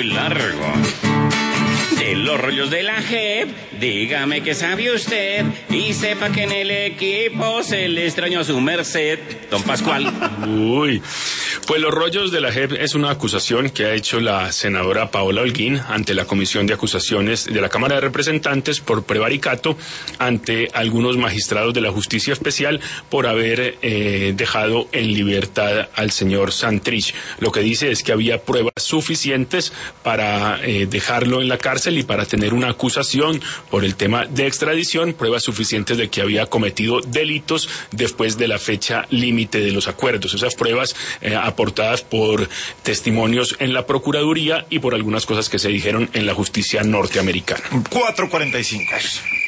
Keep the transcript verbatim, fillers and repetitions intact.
muy largo. De los rollos de la J E P, dígame qué sabe usted y sepa que en el equipo se le extrañó a su merced, don Pascual. Uy, pues los rollos de la J E P es una acusación que ha hecho la senadora Paola Holguín ante la Comisión de Acusaciones de la Cámara de Representantes por prevaricato ante algunos magistrados de la Justicia Especial por haber eh, dejado en libertad al señor Santrich. Lo que dice es que había pruebas suficientes para eh, dejarlo en la cárcel y para tener una acusación por el tema de extradición, pruebas suficientes de que había cometido delitos después de la fecha límite de los acuerdos. Esas pruebas eh, aportadas por testimonios en la Procuraduría y por algunas cosas que se dijeron en la justicia norteamericana. cuatro cuarenta y cinco.